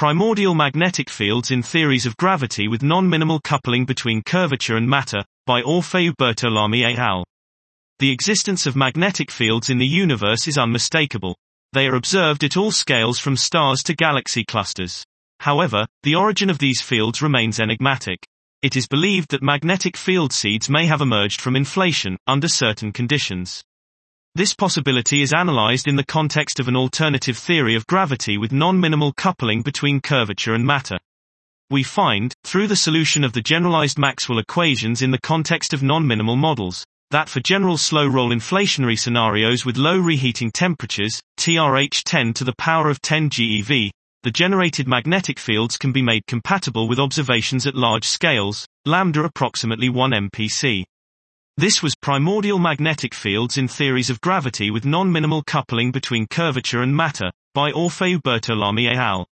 Primordial Magnetic Fields in Theories of Gravity with Non-Minimal Coupling Between Curvature and Matter, by Orfeu Bertolami et al. The existence of magnetic fields in the universe is unmistakable. They are observed at all scales from stars to galaxy clusters. However, the origin of these fields remains enigmatic. It is believed that magnetic field seeds may have emerged from inflation, under certain conditions. This possibility is analyzed in the context of an alternative theory of gravity with non-minimal coupling between curvature and matter. We find, through the solution of the generalized Maxwell equations in the context of non-minimal models, that for general slow-roll inflationary scenarios with low reheating temperatures, TRH 10 to the power of 10 GeV, the generated magnetic fields can be made compatible with observations at large scales, lambda approximately 1 mpc. This was Primordial Magnetic Fields in Theories of Gravity with Non-Minimal Coupling Between Curvature and Matter, by Orfeu Bertolami et al.